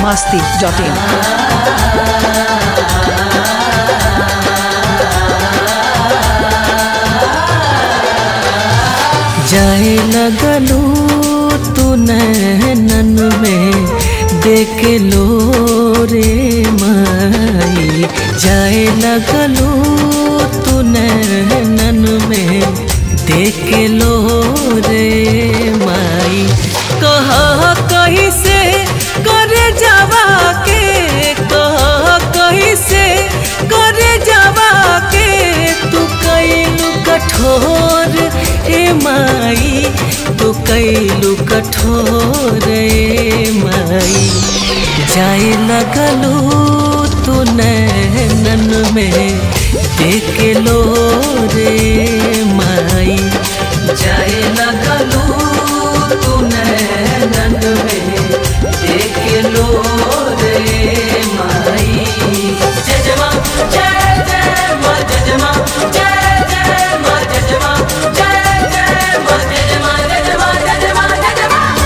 biharmasti.in। जाए लगलू तू नैनन में देख लो रे माई, जाए लगलू तू नैनन में देख लो रे माई। कहा कहीं से करे जावा के, कहा कहीं से करे जावा के, तू कैलू कठोर ए माई, तू कैलू कठोर ए माई। जाए लगलू तू नैनन में देख लो रे माई, जाए लगलू तू नैनन में देख लो रे माई। जय जय मां जय जय मां, जय जय मां जय जय मां, जय जय मां जय जय मां, जय जय मां जय जय मां जय जय मां जय जय मां।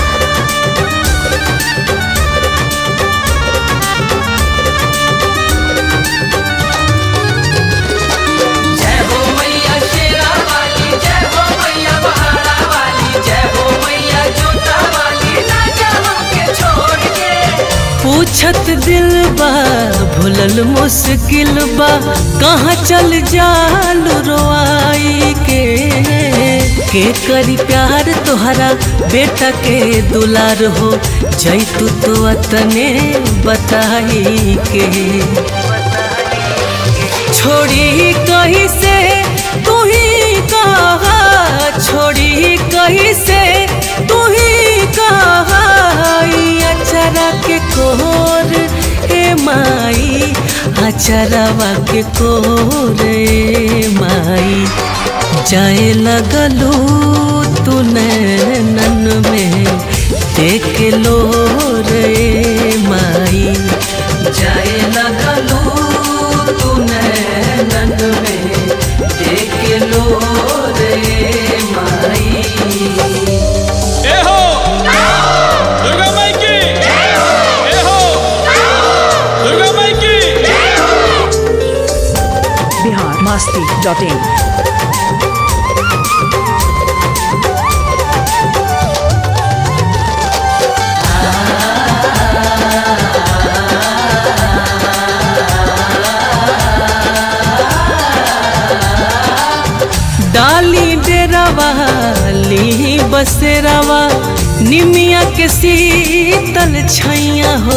जय हो मैया शेरा वाली, जय हो मैया पहाड़ा वाली, जय हो मैया जोता वाली, ना जावा के छोड़ के। पूछत दिल बा भूलल मुश्किल बा, कहाँ चल जाल रोआई के करी प्यार तोहरा बेटा के दुलार हो, जैतू तो अतने बताई के। छोड़ी कहीं से तू ही कहा, छोड़ी कहीं से तू ही कहा, अचरा के कोर ए माई, अचरवा के कोर ए माई। जाए लगलू तू नैनन में देख लो रे माई, जाए लगलू तू नैनन में देख लो रे माई। ए हो दुर्गा माई की, ए हो दुर्गा माई की। biharmasti.in। डाली डेरावाली बसेरावा, निमिया के शीतल छैया हो,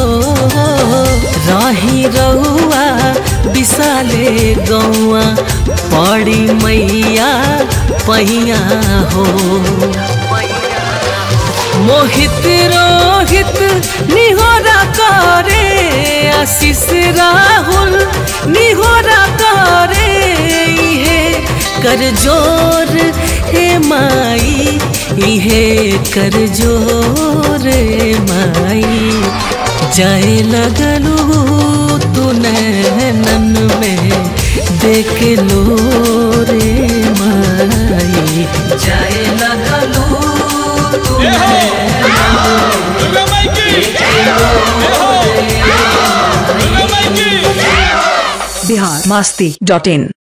राही रहुआ विशाले गौआ, पड़ी मैया पहिया हो। मोहित रोहित निहोरा करे, आशीष राहुल निहोरा करे, इहे कर जोर हे माई, इहे कर जोर हे माई। जाए लगलू तू नैनन में देख लो रे माई, जाए लगलू तू नैनन में दुर्गा माई की, ए हो दुर्गा माई की। biharmasti.in।